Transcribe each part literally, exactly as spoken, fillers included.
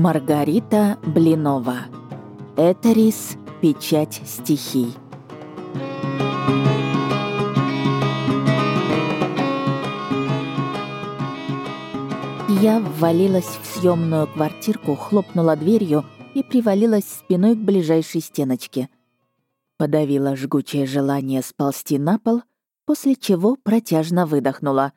Маргарита Блинова. Этерис. Печать стихий. Я ввалилась в съемную квартирку, хлопнула дверью и привалилась спиной к ближайшей стеночке. Подавила жгучее желание сползти на пол, после чего протяжно выдохнула.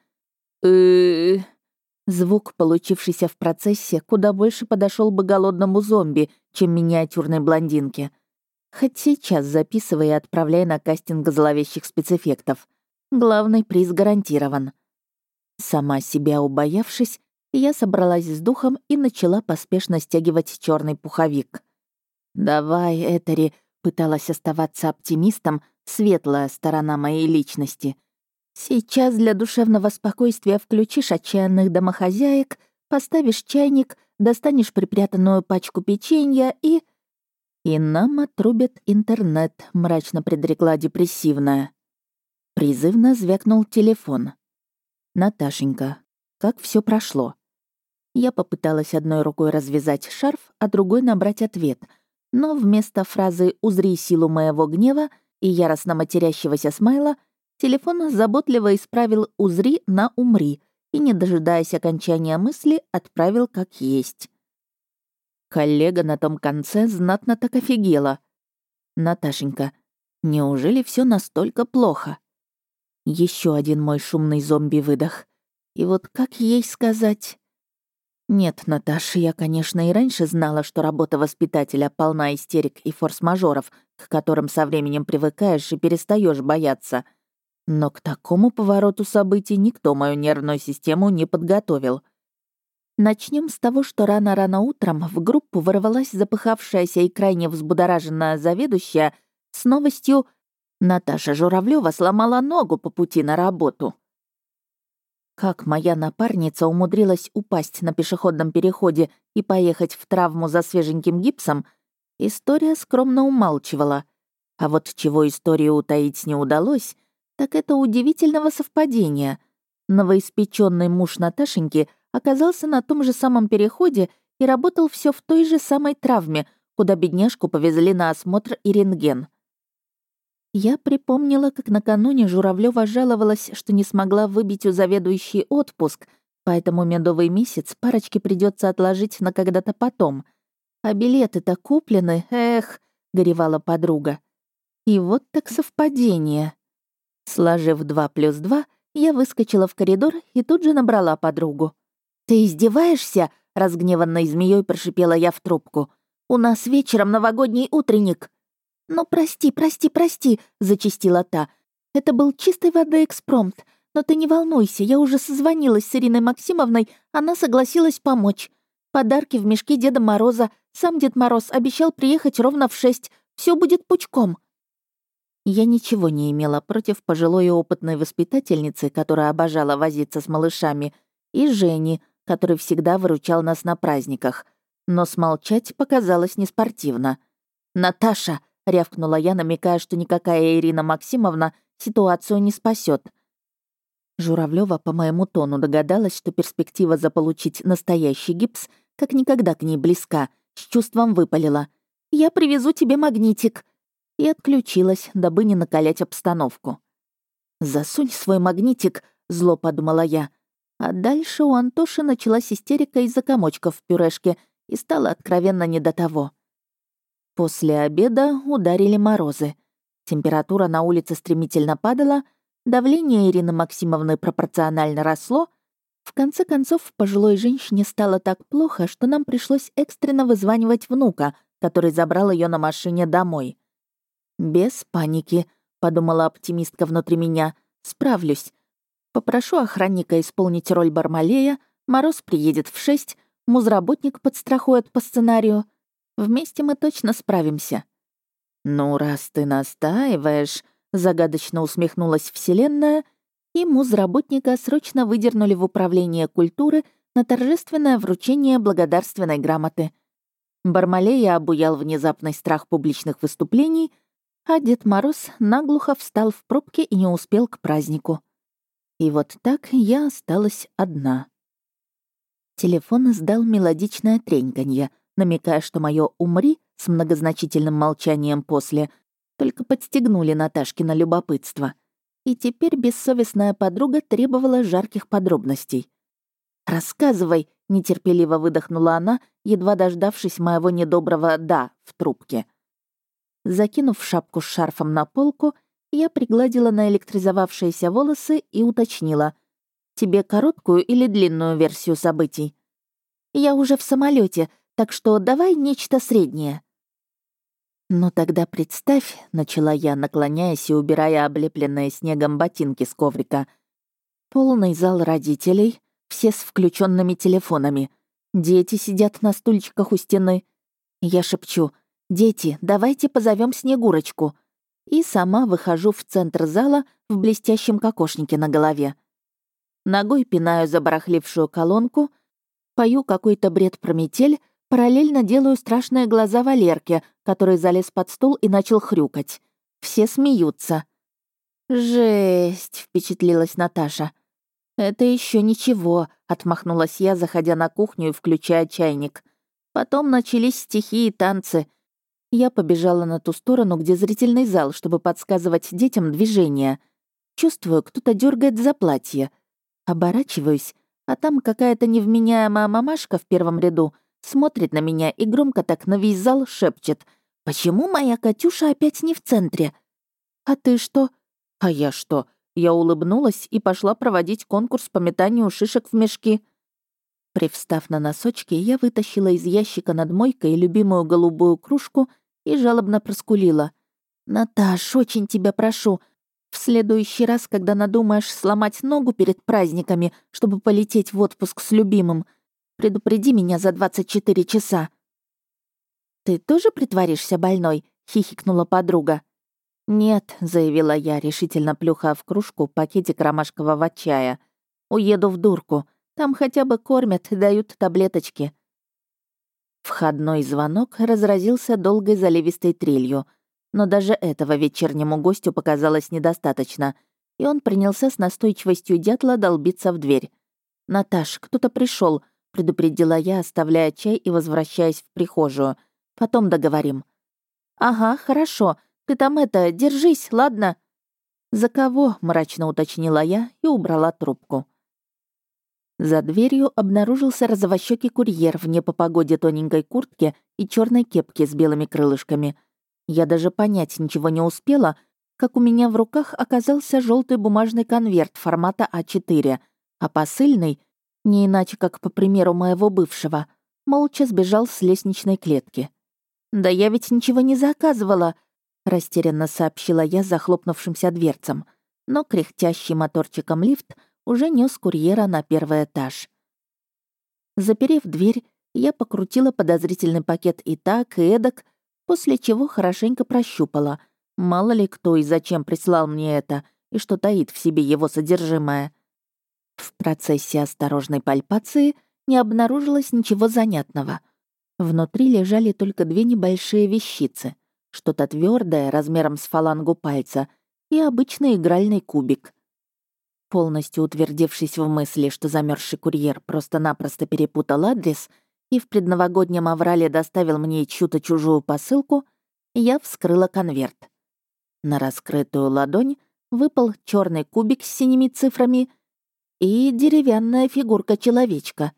э Звук, получившийся в процессе, куда больше подошел бы голодному зомби, чем миниатюрной блондинке. Хоть сейчас записывай и отправляй на кастинг зловещих спецэффектов. Главный приз гарантирован. Сама себя убоявшись, я собралась с духом и начала поспешно стягивать черный пуховик. «Давай, Этери», — пыталась оставаться оптимистом, светлая сторона моей личности. «Сейчас для душевного спокойствия включишь отчаянных домохозяек, поставишь чайник, достанешь припрятанную пачку печенья и...» «И нам отрубят интернет», — мрачно предрекла депрессивная. Призывно звякнул телефон. «Наташенька, как все прошло?» Я попыталась одной рукой развязать шарф, а другой набрать ответ, но вместо фразы «узри силу моего гнева» и яростно матерящегося смайла телефон заботливо исправил «узри» на «умри» и, не дожидаясь окончания мысли, отправил как есть. Коллега на том конце знатно так офигела. «Наташенька, неужели все настолько плохо?» Еще один мой шумный зомби-выдох. И вот как ей сказать? Нет, Наташ, я, конечно, и раньше знала, что работа воспитателя полна истерик и форс-мажоров, к которым со временем привыкаешь и перестаешь бояться. Но к такому повороту событий никто мою нервную систему не подготовил. Начнем с того, что рано-рано утром в группу ворвалась запыхавшаяся и крайне взбудораженная заведующая с новостью: Наташа Журавлева сломала ногу по пути на работу. Как моя напарница умудрилась упасть на пешеходном переходе и поехать в травму за свеженьким гипсом, история скромно умалчивала. А вот чего историю утаить не удалось, так это удивительного совпадения. Новоиспеченный муж Наташеньки оказался на том же самом переходе и работал все в той же самой травме, куда бедняжку повезли на осмотр и рентген. Я припомнила, как накануне Журавлева жаловалась, что не смогла выбить у заведующей отпуск, поэтому медовый месяц парочке придется отложить на когда-то потом. А билеты-то куплены, эх, горевала подруга. И вот так совпадение. Сложив два плюс два, я выскочила в коридор и тут же набрала подругу. «Ты издеваешься?» — разгневанной змеей прошипела я в трубку. «У нас вечером новогодний утренник». «Ну, прости, прости, прости», — зачастила та. «Это был чистой воды экспромт. Но ты не волнуйся, я уже созвонилась с Ириной Максимовной, она согласилась помочь. Подарки в мешке Деда Мороза. Сам Дед Мороз обещал приехать ровно в шесть. Все будет пучком». Я ничего не имела против пожилой и опытной воспитательницы, которая обожала возиться с малышами, и Жени, который всегда выручал нас на праздниках. Но смолчать показалось неспортивно. «Наташа!» — рявкнула я, намекая, что никакая Ирина Максимовна ситуацию не спасет. Журавлева по моему тону догадалась, что перспектива заполучить настоящий гипс как никогда к ней близка, с чувством выпалила. «Я привезу тебе магнитик!» И отключилась, дабы не накалять обстановку. «Засунь свой магнитик!» — зло подумала я. А дальше у Антоши началась истерика из-за комочков в пюрешке и стало откровенно не до того. После обеда ударили морозы. Температура на улице стремительно падала, давление Ирины Максимовны пропорционально росло. В конце концов, пожилой женщине стало так плохо, что нам пришлось экстренно вызванивать внука, который забрал ее на машине домой. «Без паники», — подумала оптимистка внутри меня, — «справлюсь. Попрошу охранника исполнить роль Бармалея, Мороз приедет в шесть, музработник подстрахует по сценарию. Вместе мы точно справимся». «Ну, раз ты настаиваешь», — загадочно усмехнулась Вселенная, и музработника срочно выдернули в управление культуры на торжественное вручение благодарственной грамоты. Бармалея обуял внезапный страх публичных выступлений, а Дед Мороз наглухо встал в пробке и не успел к празднику. И вот так я осталась одна. Телефон издал мелодичное треньканье, намекая, что мое «умри» с многозначительным молчанием после только подстегнули Наташкино любопытство. И теперь бессовестная подруга требовала жарких подробностей. «Рассказывай», — нетерпеливо выдохнула она, едва дождавшись моего недоброго «да» в трубке. Закинув шапку с шарфом на полку, я пригладила наэлектризовавшиеся волосы и уточнила. «Тебе короткую или длинную версию событий?» «Я уже в самолете, так что давай нечто среднее». «Ну тогда представь», — начала я, наклоняясь и убирая облепленные снегом ботинки с коврика. «Полный зал родителей, все с включенными телефонами. Дети сидят на стульчиках у стены. Я шепчу: «Дети, давайте позовем Снегурочку». И сама выхожу в центр зала в блестящем кокошнике на голове. Ногой пинаю забарахлившую колонку, пою какой-то бред про метель, параллельно делаю страшные глаза Валерке, который залез под стол и начал хрюкать. Все смеются. «Жесть!» — впечатлилась Наташа. «Это еще ничего», — отмахнулась я, заходя на кухню и включая чайник. Потом начались стихи и танцы. Я побежала на ту сторону, где зрительный зал, чтобы подсказывать детям движения. Чувствую, кто-то дергает за платье. Оборачиваюсь, а там какая-то невменяемая мамашка в первом ряду смотрит на меня и громко так на весь зал шепчет: «Почему моя Катюша опять не в центре?» «А ты что?» «А я что?» Я улыбнулась и пошла проводить конкурс по метанию шишек в мешки. Привстав на носочки, я вытащила из ящика над мойкой любимую голубую кружку и жалобно проскулила. «Наташ, очень тебя прошу, в следующий раз, когда надумаешь сломать ногу перед праздниками, чтобы полететь в отпуск с любимым, предупреди меня за двадцать четыре часа». «Ты тоже притворишься больной?» — хихикнула подруга. «Нет», — заявила я, решительно плюхая в кружку пакетик ромашкового чая. «Уеду в дурку. Там хотя бы кормят и дают таблеточки». Входной звонок разразился долгой заливистой трелью, но даже этого вечернему гостю показалось недостаточно, и он принялся с настойчивостью дятла долбиться в дверь. «Наташ, кто-то пришел, предупредила я, оставляя чай и возвращаясь в прихожую. «Потом договорим». «Ага, хорошо. Ты там это, держись, ладно?» «За кого?» — мрачно уточнила я и убрала трубку. За дверью обнаружился розовощёкий курьер в не по погоде тоненькой куртке и черной кепке с белыми крылышками. Я даже понять ничего не успела, как у меня в руках оказался желтый бумажный конверт формата а четыре, а посыльный, не иначе как по примеру моего бывшего, молча сбежал с лестничной клетки. «Да я ведь ничего не заказывала», — растерянно сообщила я захлопнувшимся дверцам, но кряхтящий моторчиком лифт уже нес курьера на первый этаж. Заперев дверь, я покрутила подозрительный пакет и так, и эдак, после чего хорошенько прощупала. Мало ли кто и зачем прислал мне это, и что таит в себе его содержимое. В процессе осторожной пальпации не обнаружилось ничего занятного. Внутри лежали только две небольшие вещицы, что-то твердое размером с фалангу пальца и обычный игральный кубик. Полностью утвердившись в мысли, что замерзший курьер просто-напросто перепутал адрес и в предновогоднем аврале доставил мне чью-то чужую посылку, я вскрыла конверт. На раскрытую ладонь выпал черный кубик с синими цифрами и деревянная фигурка человечка.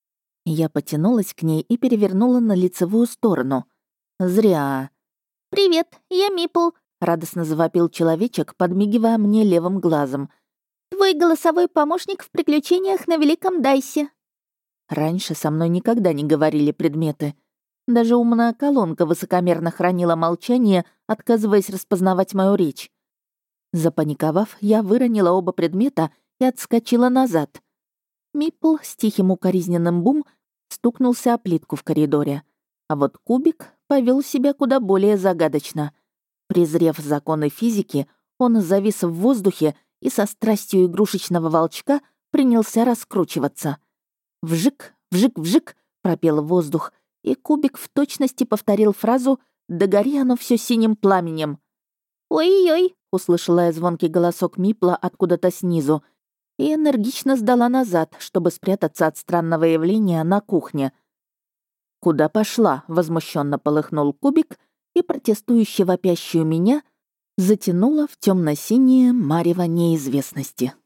Я потянулась к ней и перевернула на лицевую сторону. Зря. «Привет, я Мипл», — радостно завопил человечек, подмигивая мне левым глазом. «Твой голосовой помощник в приключениях на Великом Дайсе». Раньше со мной никогда не говорили предметы. Даже умная колонка высокомерно хранила молчание, отказываясь распознавать мою речь. Запаниковав, я выронила оба предмета и отскочила назад. Мипл с тихим укоризненным бум стукнулся о плитку в коридоре. А вот кубик повел себя куда более загадочно. Презрев законы физики, он завис в воздухе и со страстью игрушечного волчка принялся раскручиваться. «Вжик, вжик, вжик!» — пропел воздух, и кубик в точности повторил фразу «Да гори оно все синим пламенем». «Ой-ой!» — услышала я звонкий голосок Мипла откуда-то снизу и энергично сдала назад, чтобы спрятаться от странного явления на кухне. «Куда пошла?» — возмущенно полыхнул кубик, и протестующе вопящую меня затянуло в темно-синее марево неизвестности.